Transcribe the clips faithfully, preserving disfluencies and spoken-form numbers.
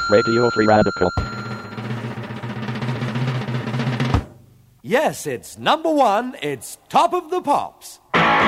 Radio Free Radical. Yes, it's number one. It's Top of the Pops.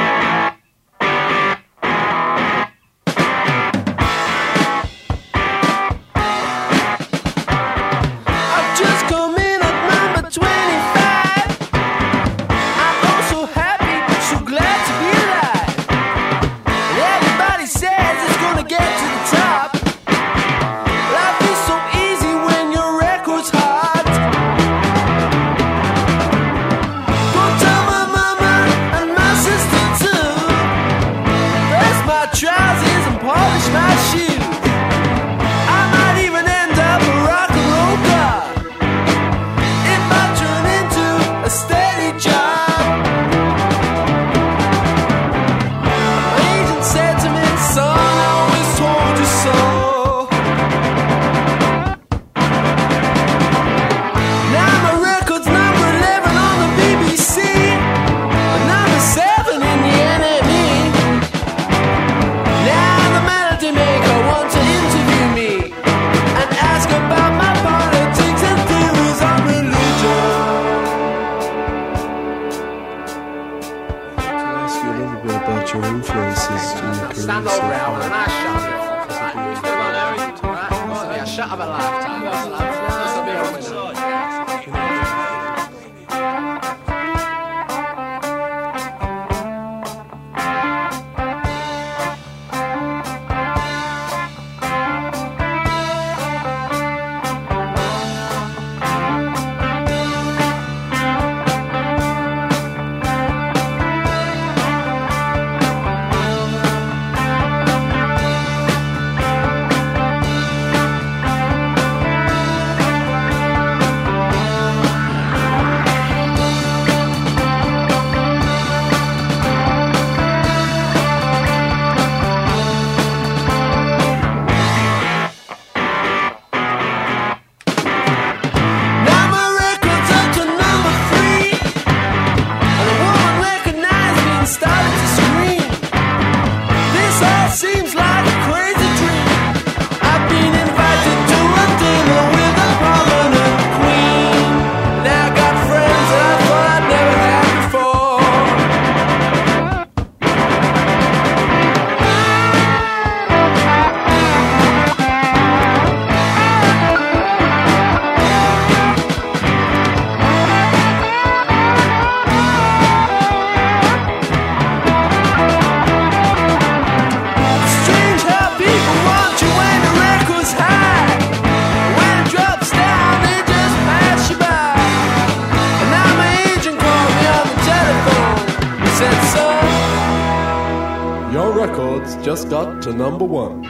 Just got to number one.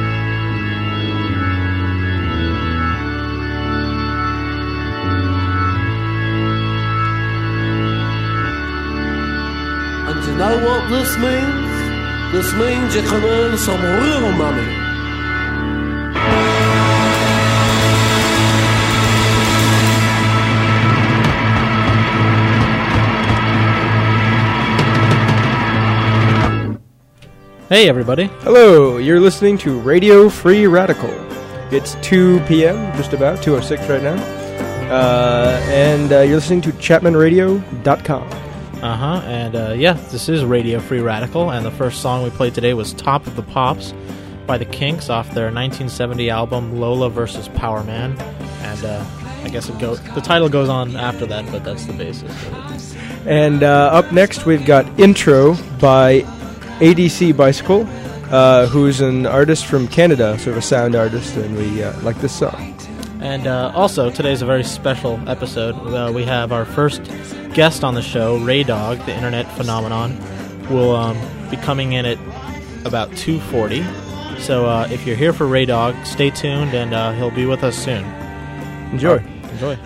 And you know what this means? This means you can earn some real money. Hey everybody. Hello, you're listening to Radio Free Radical. It's two p.m., just about, two oh six right now. Uh, and uh, you're listening to Chapman Radio dot com. Uh-huh, and uh, yeah, this is Radio Free Radical, and the first song we played today was Top of the Pops by the Kinks off their nineteen seventy album Lola versus Power Man. And uh, I guess it goes, the title goes on after that, but that's the basis of it. And uh, up next we've got Intro by A D C Bicycle, uh, who's an artist from Canada, sort of a sound artist, and we uh, like this song. And uh, also, today's a very special episode. Uh, we have our first guest on the show, Ray Dog, the internet phenomenon, will um, be coming in at about two forty. So uh, if you're here for Ray Dog, stay tuned, and uh, he'll be with us soon. Enjoy. Right, enjoy.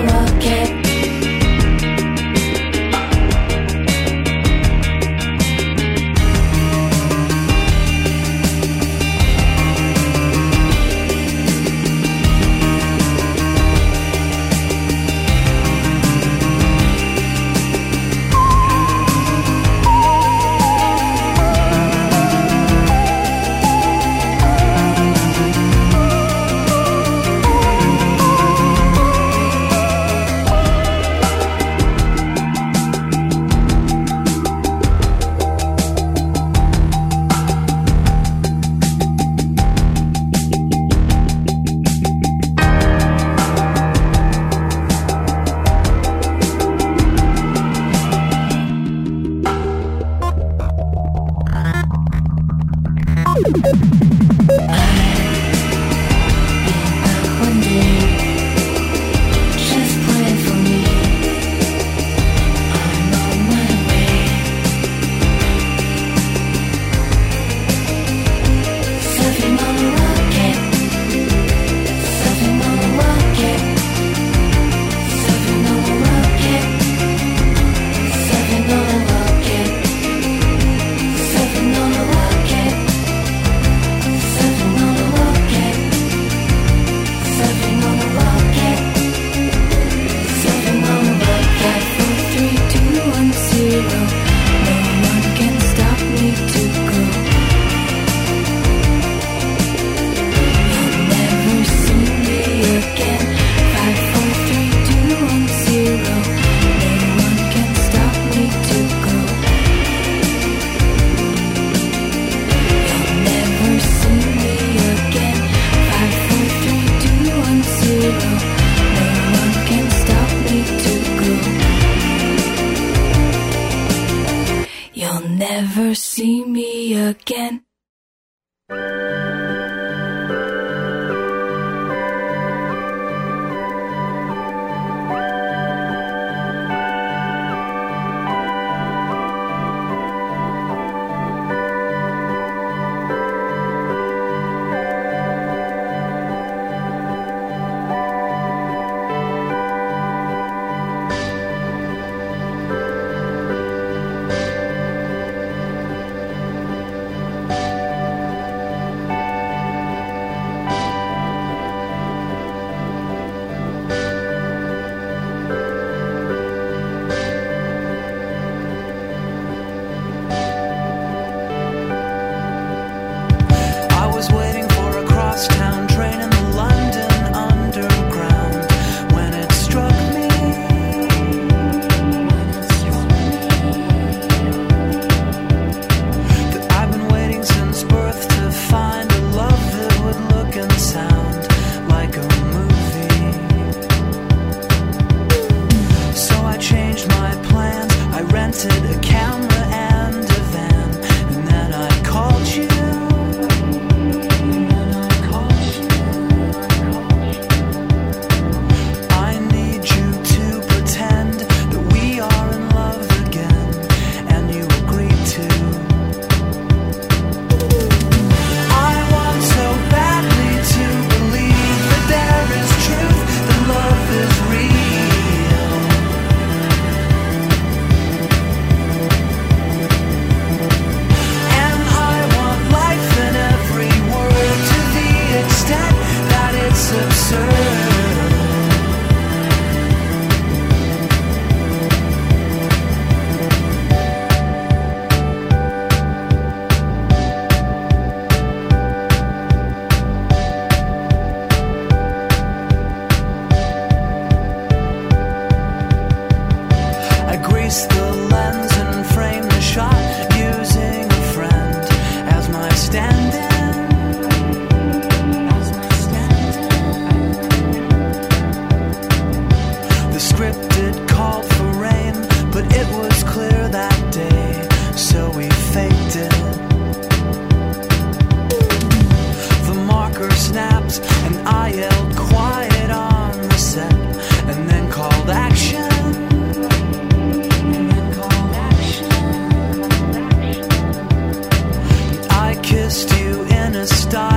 never see me again.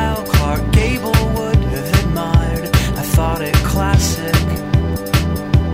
Clark Gable would have admired. I thought it classic.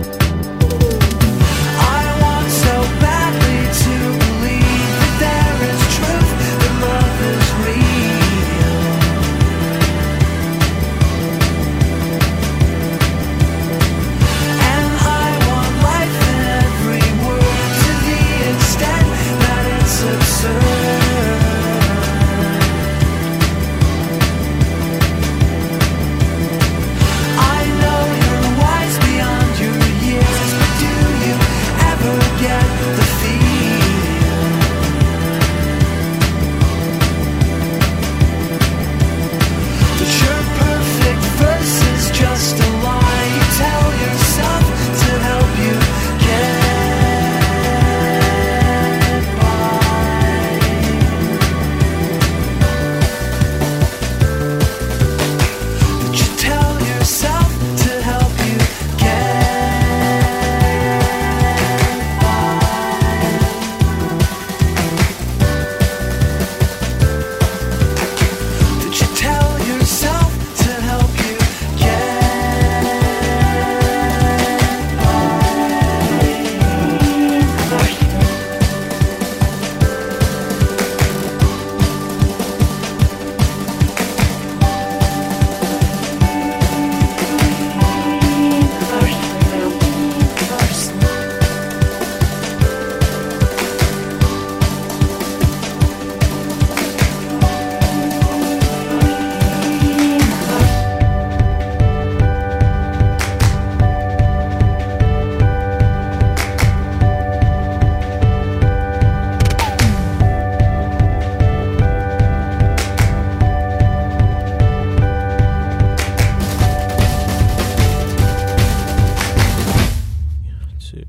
two.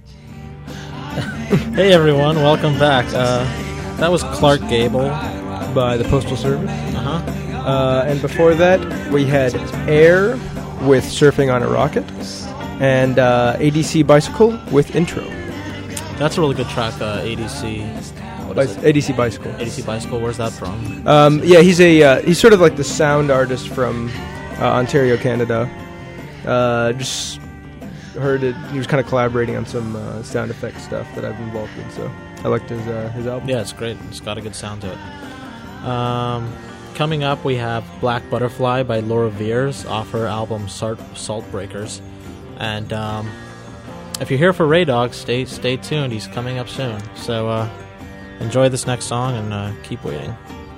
Hey everyone, welcome back. Uh, that was Clark Gable by the Postal Service. Uh-huh. Uh, and before that, we had Air with Surfing on a Rocket, and uh, A D C Bicycle with Intro. That's a really good track, uh, A D C. What is Bic- it? A D C Bicycle. A D C Bicycle, where's that from? Um, yeah, he's a uh, he's sort of like the sound artist from uh, Ontario, Canada. Uh, just heard it. He was kind of collaborating on some uh, sound effect stuff that I've been involved in, so I liked his uh, his album. Yeah, it's great. It's got a good sound to it. Um, coming up, we have Black Butterfly by Laura Veers off her album Salt, Salt Breakers. And um, if you're here for Ray Dog, stay stay tuned. He's coming up soon. So uh, enjoy this next song and uh, keep waiting.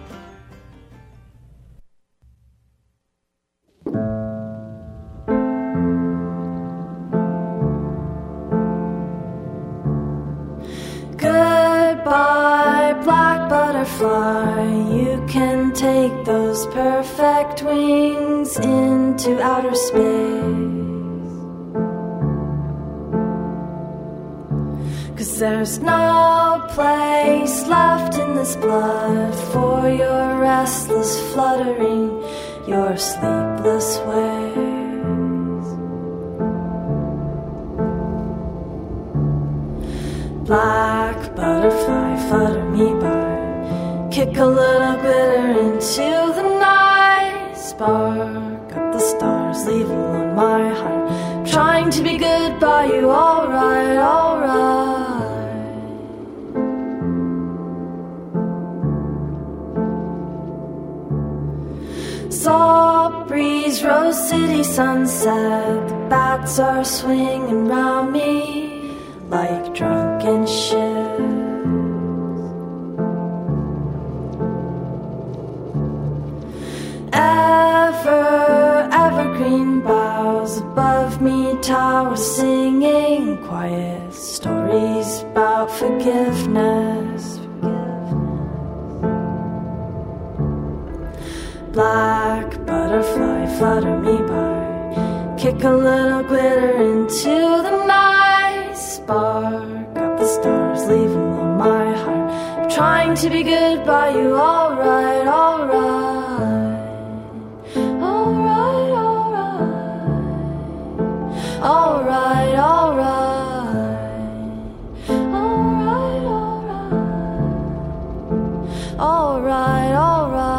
Goodbye, black butterfly. You can take those perfect wings into outer space. 'Cause there's no place left in this blood for your restless fluttering, your sleepless ways. Black butterfly, flutter me by. Kick a little glitter into the night. Spark up the stars, leave alone my heart. Trying to be good by you, alright, alright. Salt breeze, Rose City sunset. The bats are swinging round me like drunken ships. Ever, evergreen boughs above me tower singing quiet stories about forgiveness. Black butterfly, flutter me by. Kick a little glitter into the night. Spark up the stars, leave alone my heart. I'm trying to be good by you, alright, alright. Alright, alright. Alright, alright. Alright, alright. Alright, alright.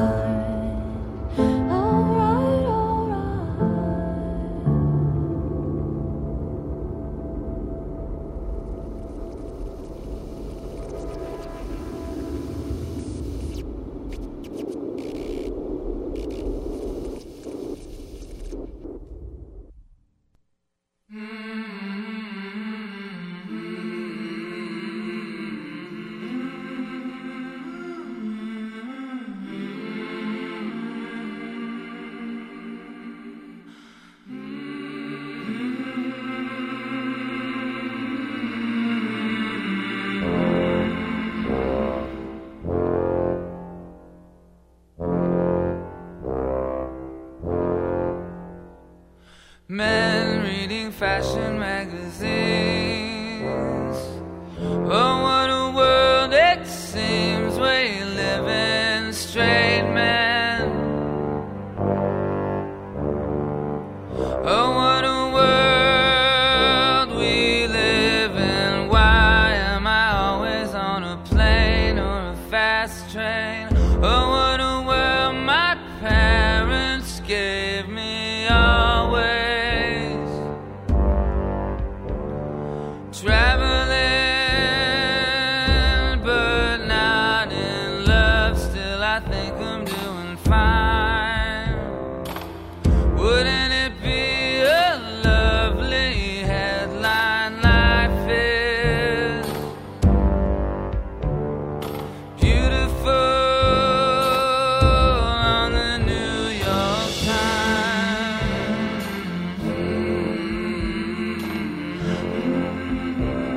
Men reading fashion magazines. Oh, what a world it seems we live in, straight men. Oh, what a world we live in. Why am I always on a plane or a fast train? Oh, what a world my parents gave me always. Traveling, but not in love. Still, I think I'm doing fine. Wouldn't it be a lovely headline? Life is beautiful on the New York Times.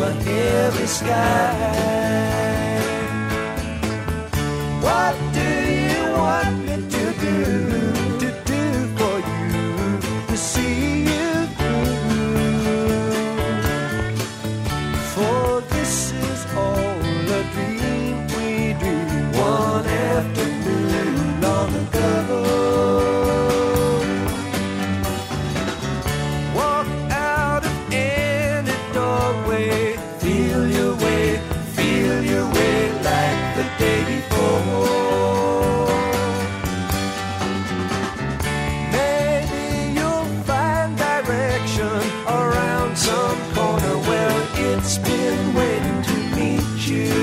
a heavy sky. What do you want me to do, to do for you, to see you through? For this is all a dream we dreamed one afternoon long ago. Walk out of any doorway, feel your way, feel your way like the day before. Maybe you'll find direction around some corner where it's been waiting to meet you.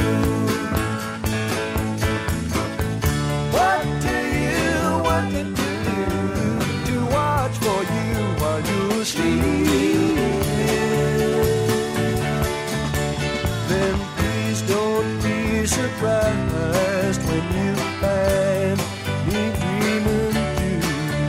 What do you want me to do, to watch for you while you sleep? Then please don't be surprised when you find me dreaming too.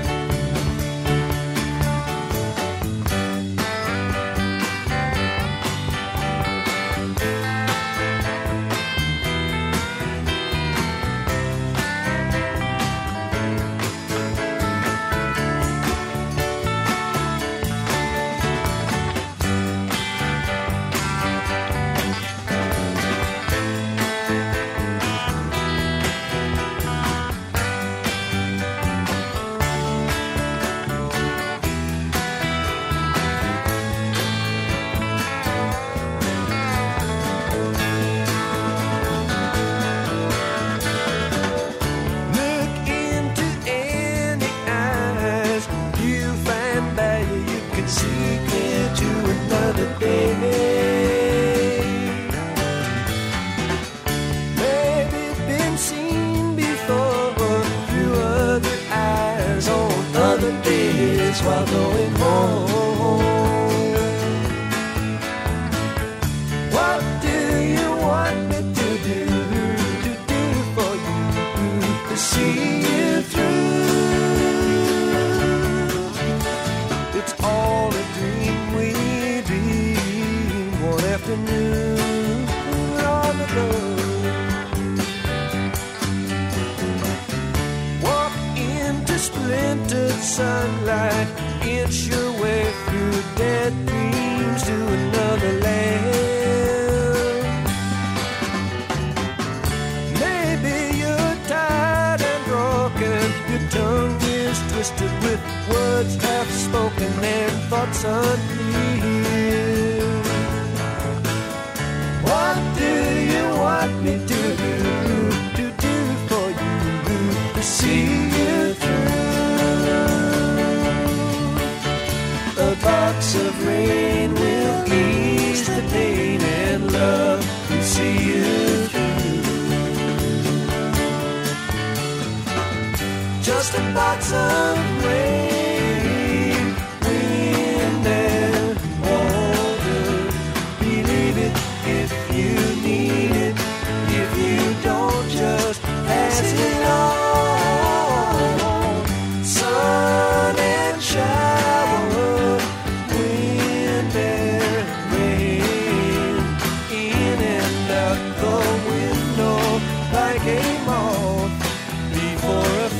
Look into any eyes, you find value you can see clear to another day. Maybe been seen before through other eyes on other days while going home. What do you want me to do, to do for you, to see you through? It's all a dream we dreamed one afternoon long ago. Walk into splintered sunlight, inch your way through dead dreams to another land. Maybe you're tired and broken, your tongue is twisted with words half spoken and thoughts unclear. What do you want me to do, to do for you, to see you through? A box of rain will ease the pain and love will see you through. Just a box of rain, wind and water. Believe it if you need it. If you don't, just pass it on. Sun and shower, wind and rain, in and out the window like a moth before a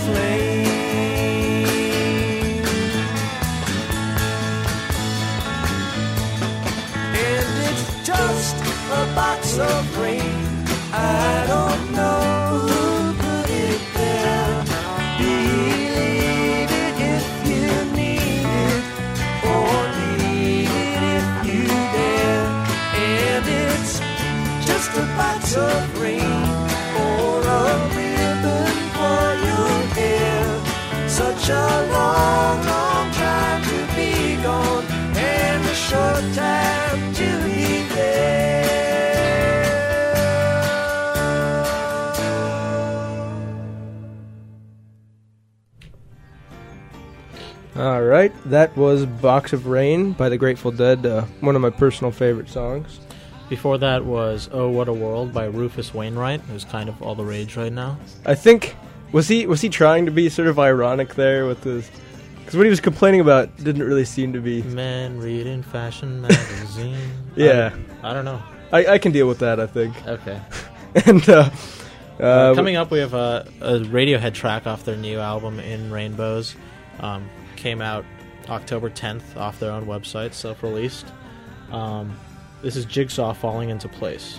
flame. And it's just a box of rain. I don't know who put it there. Believe it if you need it, or need it if you dare. And it's just a box of rain, or a ribbon for your hair. Such a long, long time to be gone, and a short time to be there. All right, that was Box of Rain by the Grateful Dead, uh, one of my personal favorite songs. Before that was Oh What a World by Rufus Wainwright, who's kind of all the rage right now. I think, was he was he trying to be sort of ironic there with his Because what he was complaining about didn't really seem to be. Men reading fashion magazine. Yeah. I, I don't know. I, I can deal with that, I think. Okay. and uh, uh, uh, coming up, we have a, a Radiohead track off their new album, In Rainbows. Um, came out October tenth off their own website, self-released. Um, this is Jigsaw Falling Into Place.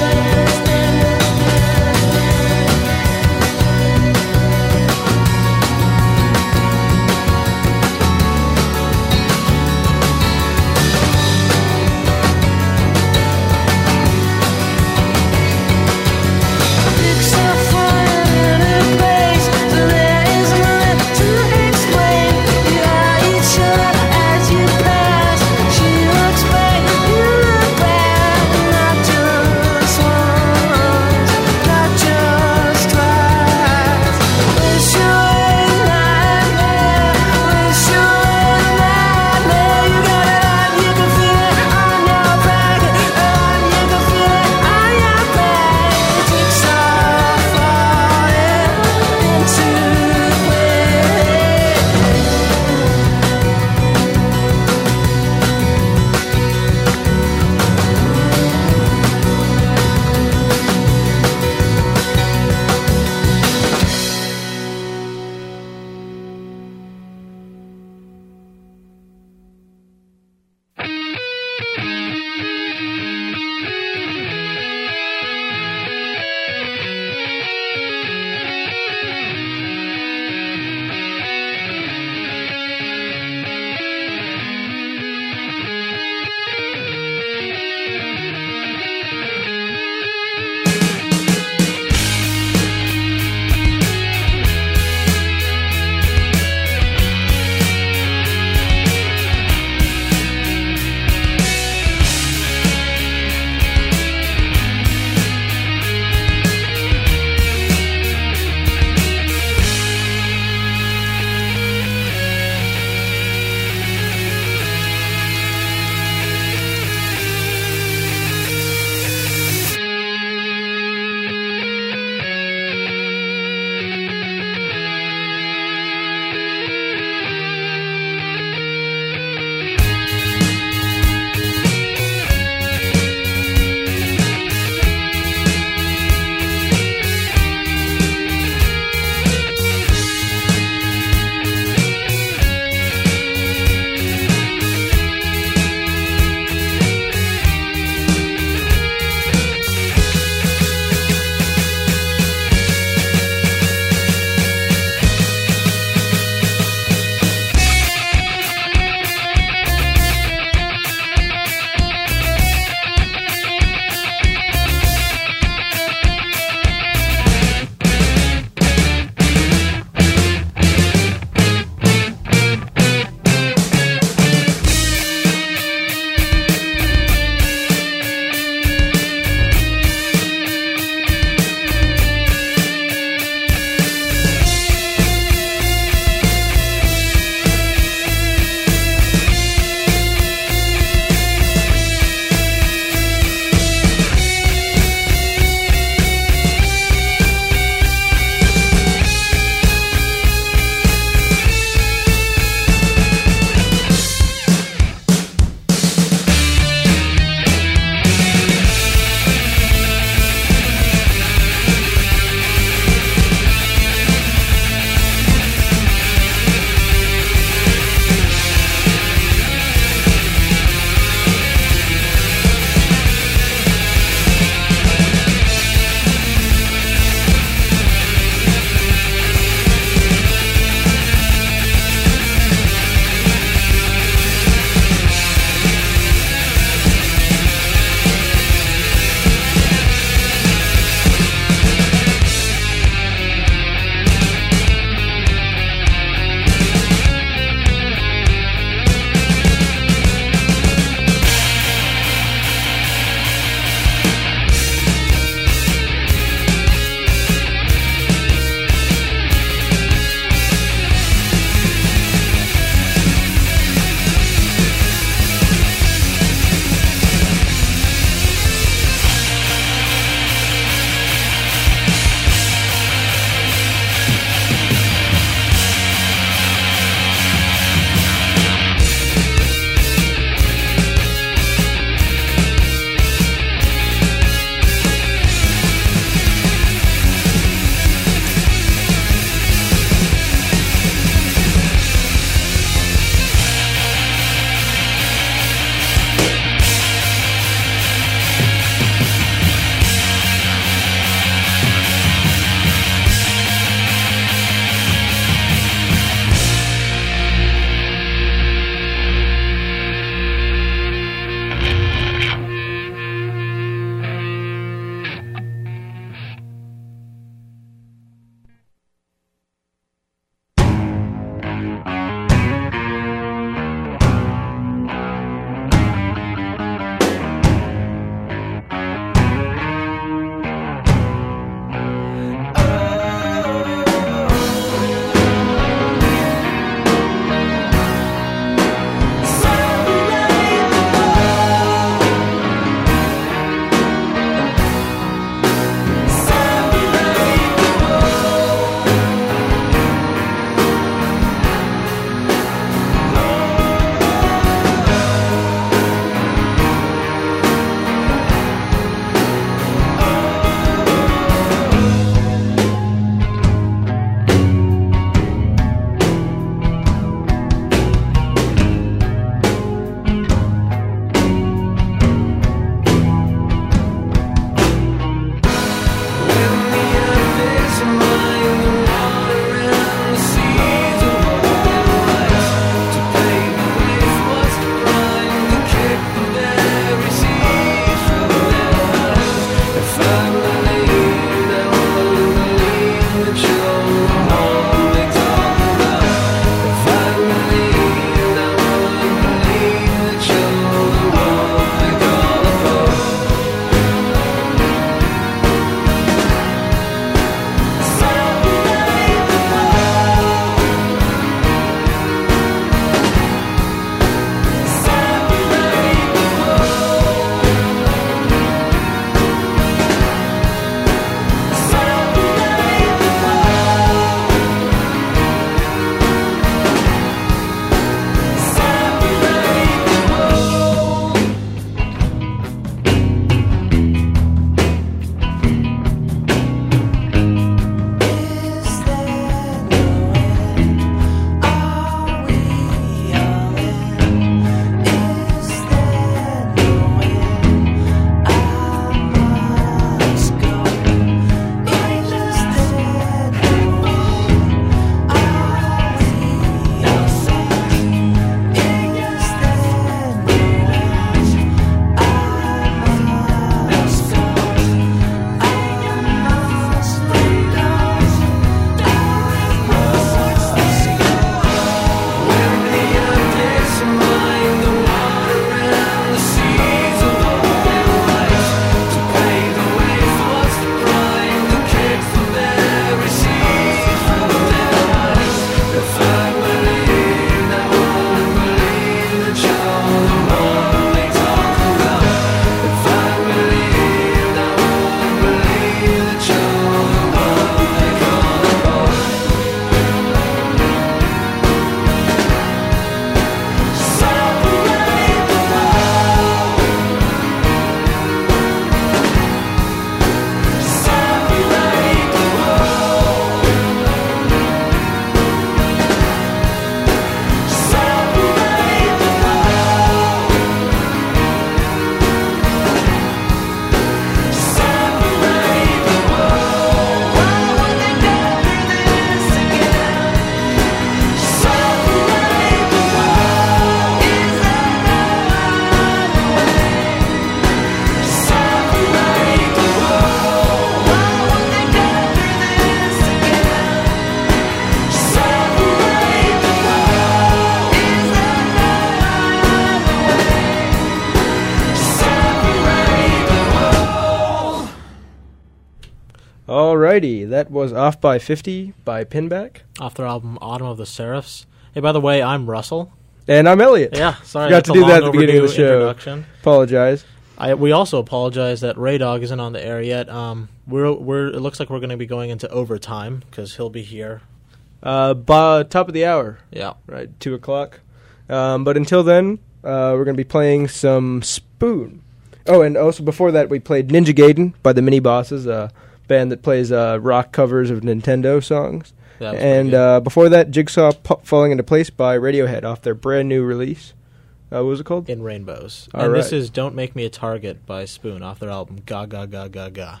Alrighty, that was Off by fifty by Pinback. Off their album Autumn of the Seraphs. Hey, by the way, I'm Russell. And I'm Elliot. Yeah, sorry. Forgot that's to a do long that at the beginning of the overdue show. Introduction. Apologize. I, we also apologize that Ray Dog isn't on the air yet. Um, we're we're. It looks like we're going to be going into overtime because he'll be here. Uh, by top of the hour. Yeah. Right, two o'clock. Um, but until then, uh, we're going to be playing some Spoon. Oh, and also before that, we played Ninja Gaiden by the Mini Bosses, a band that plays uh, rock covers of Nintendo songs. That was And pretty good. uh, before that, Jigsaw Pu- Falling Into Place by Radiohead off their brand new release. Uh, what was it called? In Rainbows. All and right. this is Don't Make Me a Target by Spoon off their album Ga Ga Ga Ga Ga.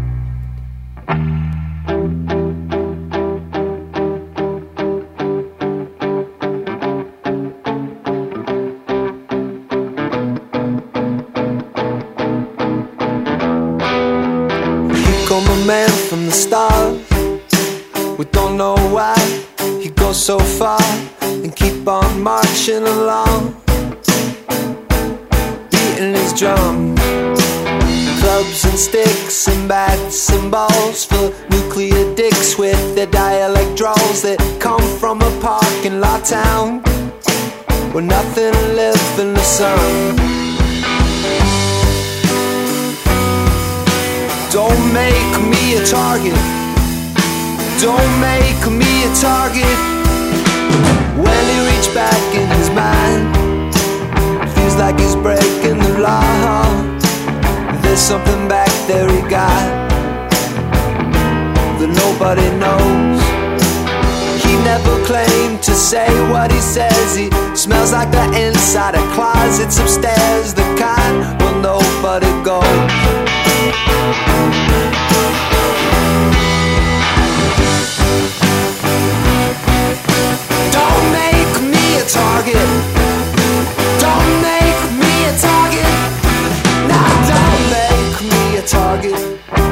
Here come a man from the stars. We don't know why he goes so far and keep on marching along, beating his drum. Clubs and sticks and bats and balls for nuclear dicks with their dialect draws that come from a parking lot town where nothing lives in the sun. Don't make me a target. Don't make me a target. When he reached back in his mind, feels like he's breaking the law. There's something back there he got that nobody knows. He never claimed to say what he says. He smells like the inside of closets upstairs, the kind where nobody goes. Don't make me a target. Don't make me a target. Nah, don't make me a target.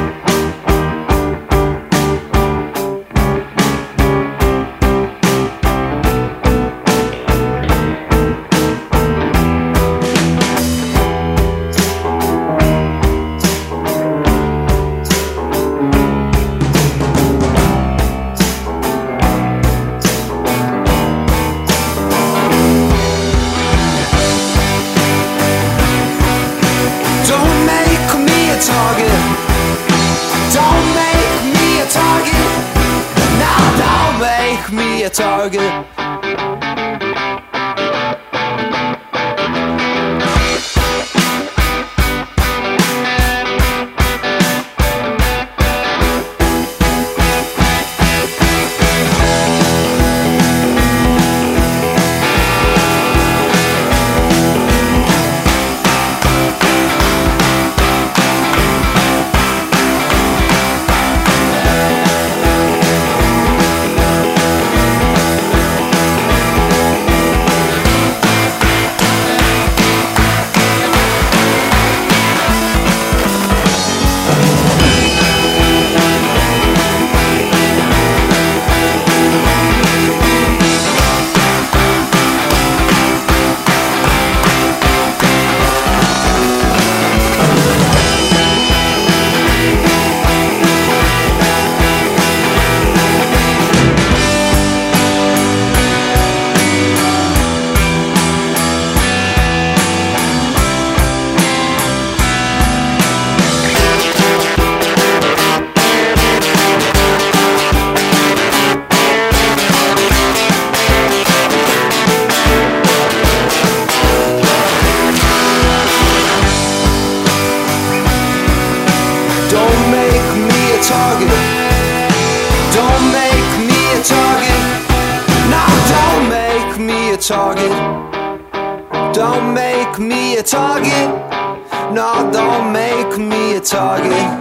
Don't make me a target. Don't make me a target. Nah, don't make me a target. Don't make me a target. Don't make me a target. No, don't make me a target. Don't make me a target. No, don't make me a target.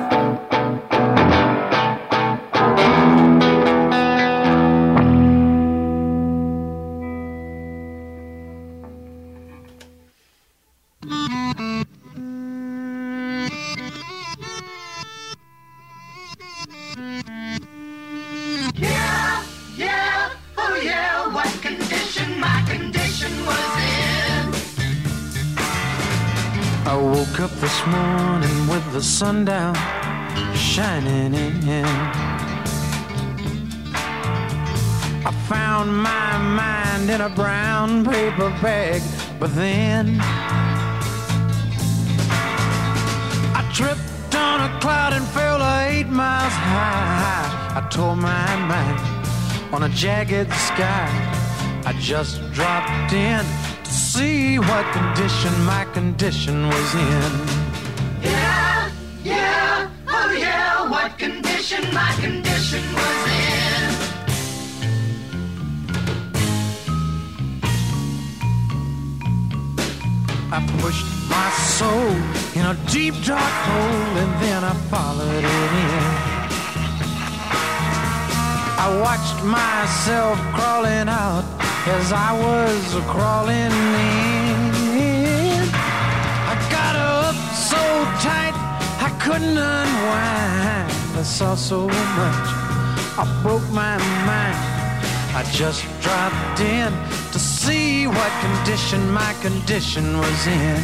Yeah, yeah, oh yeah, what condition my condition was in. I woke up this morning with the sun down, shining in. I found my mind in a brown paper bag, but then I tripped on a cloud and fell eight miles high. I tore my mind on a jagged sky. I just dropped in to see what condition my condition was in. Yeah, yeah, oh yeah, what condition my condition was in. I pushed my soul in a deep dark hole and then I followed it in. I watched myself crawling out as I was crawling in. I got up so tight I couldn't unwind. I saw so much, I broke my mind. I just dropped in to see what condition my condition was in.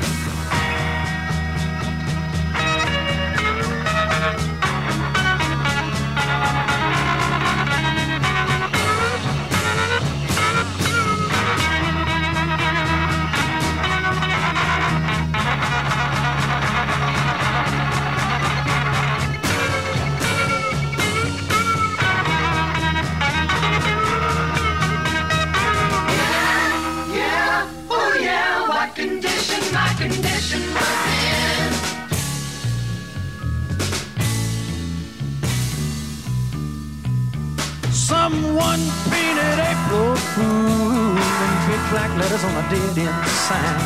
Someone painted April Fool in big black letters on a dead-end sign.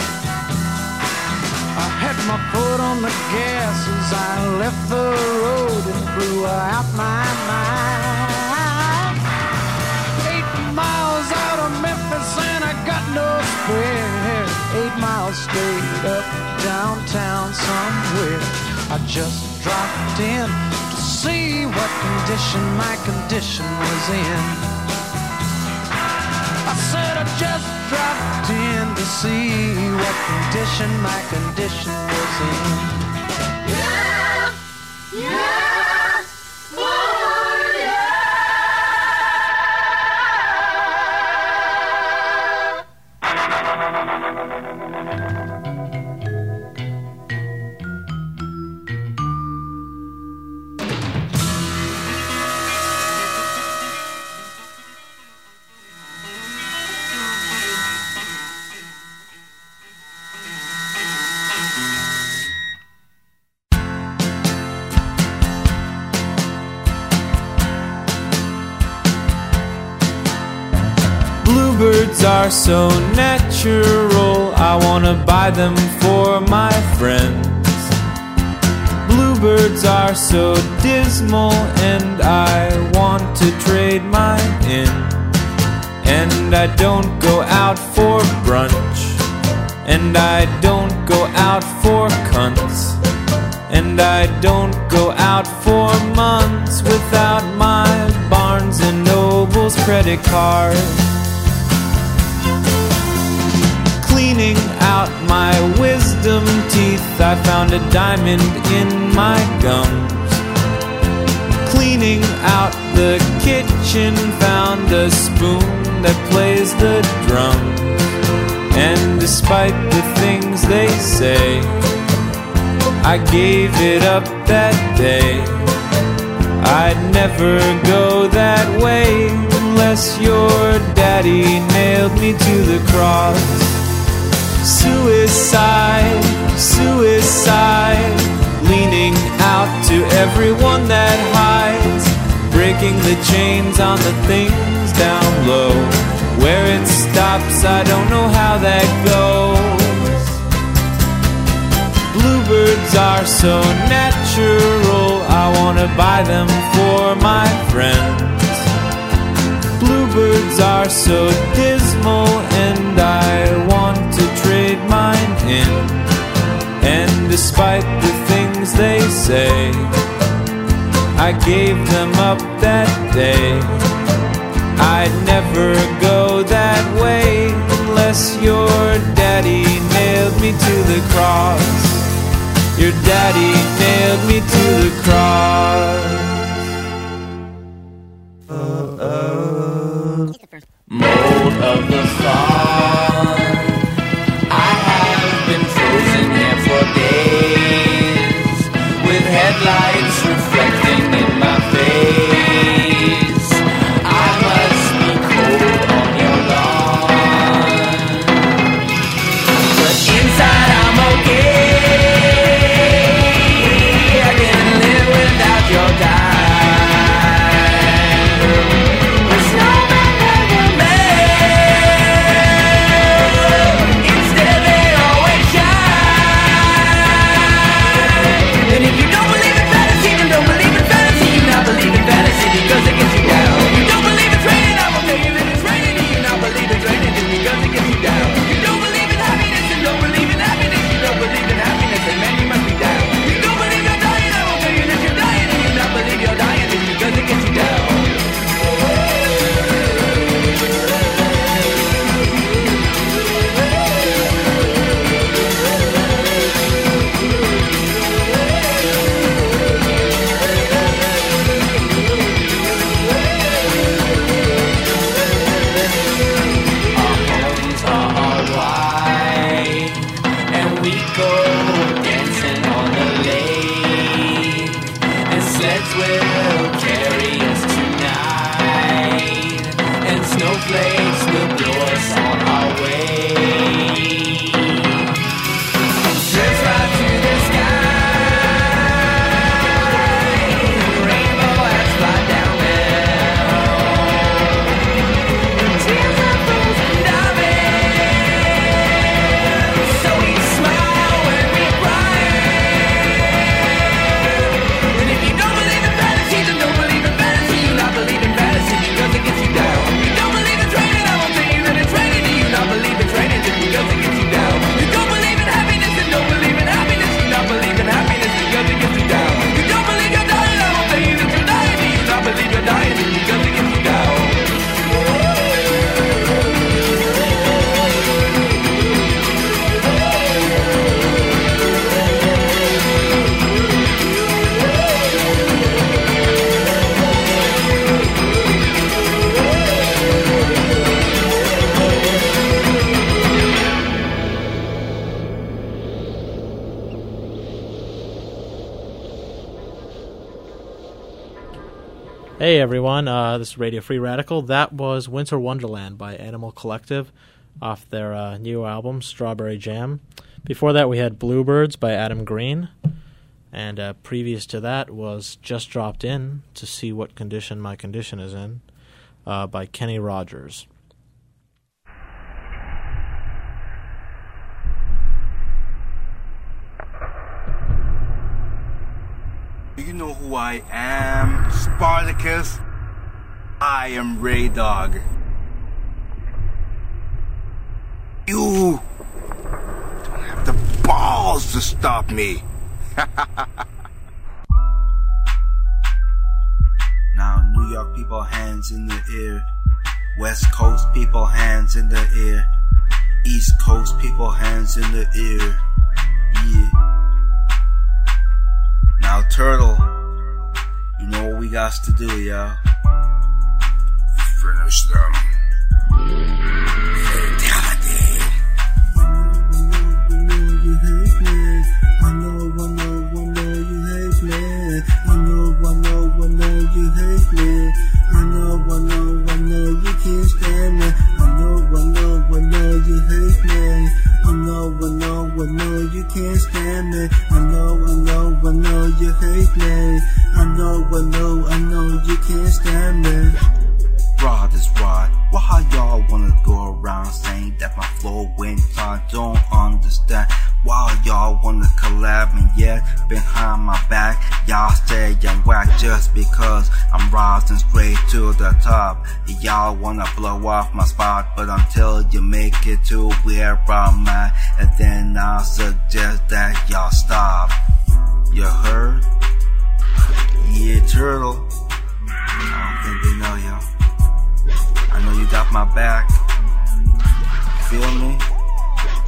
I had my foot on the gas as I left the road and blew out my mind. Eight miles out of Memphis and I got no spare. Eight miles straight up downtown somewhere. I just dropped in to see what condition my condition was in. I said I just dropped in to see what condition my condition was in. Yeah, yeah, oh yeah. Bluebirds are so natural, I wanna buy them for my friends. Bluebirds are so dismal, and I want to trade mine in. And I don't go out for brunch, and I don't go out for cunts, and I don't go out for months without my Barnes and Noble's credit card. Cleaning out my wisdom teeth, I found a diamond in my gums. Cleaning out the kitchen, found a spoon that plays the drums. And despite the things they say, I gave it up that day. I'd never go that way unless your daddy nailed me to the cross. Suicide, suicide, leaning out to everyone that hides, breaking the chains on the things down low. Where it stops, I don't know how that goes. Bluebirds are so natural, I wanna buy them for my friends. Bluebirds are so dismal, and I want to trade mine in. And despite the things they say, I gave them up that day. I'd never go that way unless your daddy nailed me to the cross. Your daddy nailed me to the cross. Mold of the fall. I have been frozen here for days, with headlights reflecting in my face. I must be cold on your lawn, but inside I'm okay. I can live without your time. Hey everyone, uh, this is Radio Free Radical. That was Winter Wonderland by Animal Collective off their uh, new album, Strawberry Jam. Before that we had Bluebirds by Adam Green. And uh, previous to that was Just Dropped In to See What Condition My Condition Is In uh, by Kenny Rogers. You know who I am, Spartacus? I am Ray Dog. You don't have the balls to stop me. Now, New York people, hands in the air. West Coast people, hands in the air. East Coast people, hands in the air. Yeah. Now, Turtle, you know what we got to do, y'all. Finish them. Fatality. I know, I know, I know you hate me. I know, I know, I know you hate me. I know, I know, I know you can't stand me. I know, I know, I know you hate me. I know, I know, I know you can't stand me. I know, I know, I know you hate me. I know, I know, I know you can't stand me. Rod is rod. Why y'all wanna go around saying that my flow went far? Don't understand. Why y'all wanna collab and yet behind my back y'all say I'm whack just because I'm rising straight to the top. Y'all wanna blow off my spot, but until you make it to where I'm at, and then I'll suggest that y'all stop. You heard? Yeah, Turtle. I don't think they know y'all. I know you got my back. Feel me?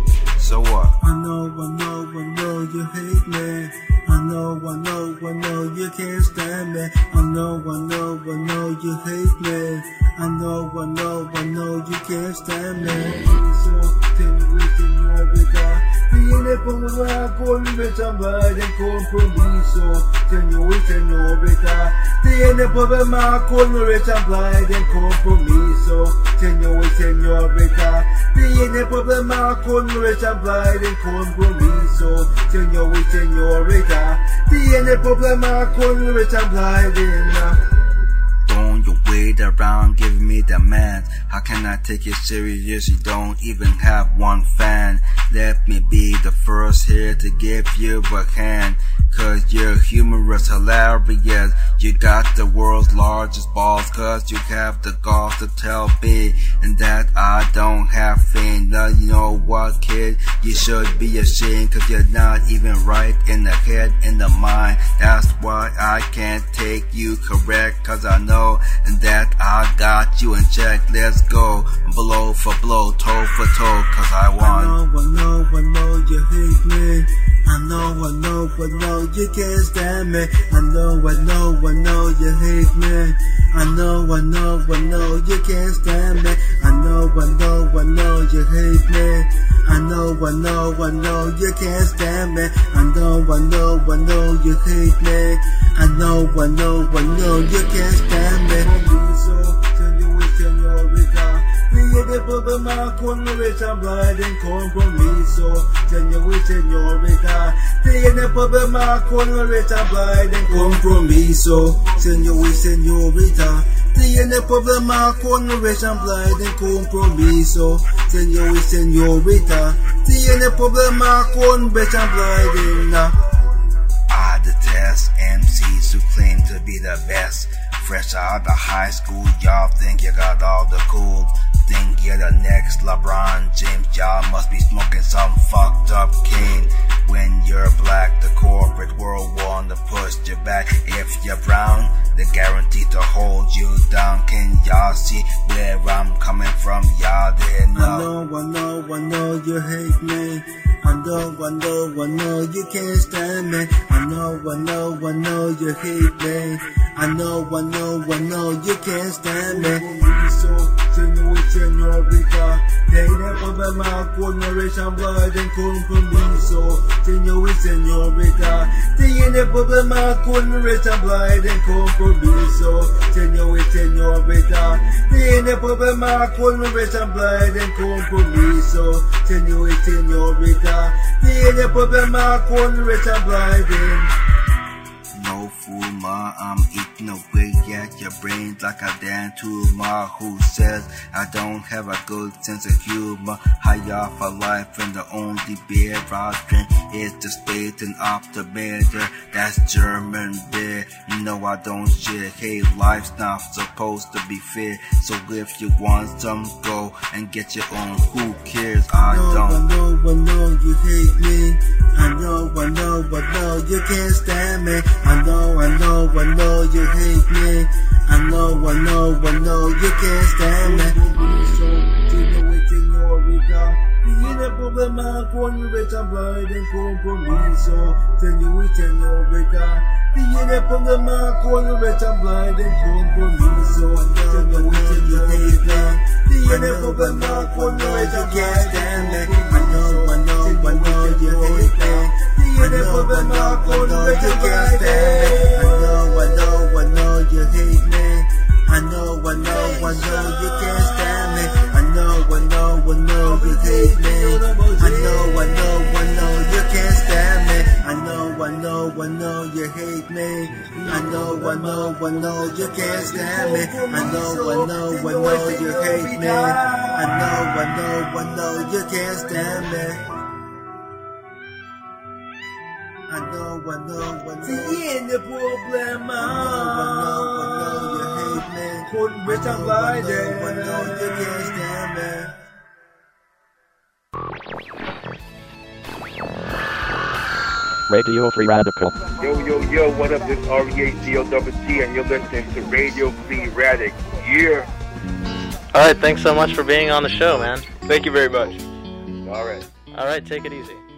So what? I know, I know, I know you hate me. I know, I know, I know you can't stand me. I know, I know, I know you hate me. I know, I know, I know you can't stand me. So, tell me we can know because tiene por con rechazar el compromiso. Señorita, señorita, tiene problema con rechazar el compromiso. Señor y señorita, tiene problema con rechazar el compromiso. Señor y señorita, tiene problema con rechazar el Throwing your weight around, giving me demands. How can I take it serious? You don't even have one fan. Let me be the first here to give you a hand. Cause you're humorous, hilarious. You got the world's largest balls. Cause you have the gall to tell me. And that I don't have fame. Now you know what, kid? You should be ashamed. Cause you're not even right in the head, in the mind. That's why I can't take you correct. Cause I know and that I got you in check. Let's go blow for blow, toe for toe. Cause I want. I know, I know, I know you hate me. I know, I know, I know you can't stand me. I know, I know, I know you hate me. I know, I know, I know you can't stand me. I know, I know, I know you hate me. I know, I know, I know you can't stand me. I know, I know, I know you hate me. I know, I know, I know you can't stand me. Tiene problema con rechazar el compromiso. Señor y señorita, tiene problema con rechazar el compromiso. Señor y señorita, tiene problema con rechazar el compromiso. Señor y señorita, tiene problema con rechazar el I detest M Cs who claim to be the best. Fresh out of high school, y'all think you got all the cool. Think you're the next LeBron James. Y'all must be smoking some fucked up cane. When you're black, the corporate world wanna push you back. If you're brown, they're guaranteed to hold you down. Can y'all see where I'm coming from? Y'all didn't know. I know, I know, I know you hate me. I know, I know, I know you can't stand me. I know, I know, I know you hate me. I know, I know, I know you can't stand me. Señor y señorita, tiene problema con rechazar el compromiso. Señor y señorita, tiene problema con rechazar el compromiso. Señor y señorita, tiene problema con rechazar el compromiso. Señor y señorita, tiene problema con rechazar el No fool, ma, I'm eating away at your brains like a damn tumor. Who says I don't have a good sense of humor? High off of life and the only beer I drink is the Spade and Optimator. That's German beer. You know I don't share. Hey, life's not supposed to be fair. So if you want some, go and get your own. Who cares? I don't. I know, I know you hate me. I know, I know, I know you can't stand me. I know, I know, I know you hate me. I know, I know, I know you can't stand me. Tiene problema con rechazar el compromiso. Señor y señorita, tiene problema con rechazar el compromiso. Señor y señorita, tiene problema con rechazar el compromiso. I know, I know, I know you hate me. Tiene problema con rechazar el compromiso. I know, I know, I know you hate me. I know, I know, I know you can't stand me. I know, I know, I know you hate me. I know, I know, I know you can't stand me. I know, I know, I know you hate me. I know, I know, I know you can't stand me. I know, I know, I know you hate me. I know, I know, I know you can't stand me. I know, I know, I know. Tiene problema. I know, I know you hate me. Con rechazar el compromiso. I know you can't stand me. Radio Free Radical. Yo, yo, yo, what up? This is R E A C O T T, and you're listening to Radio Free Radical. Yeah. All right, thanks so much for being on the show, man. Thank you very much. All right. All right, take it easy.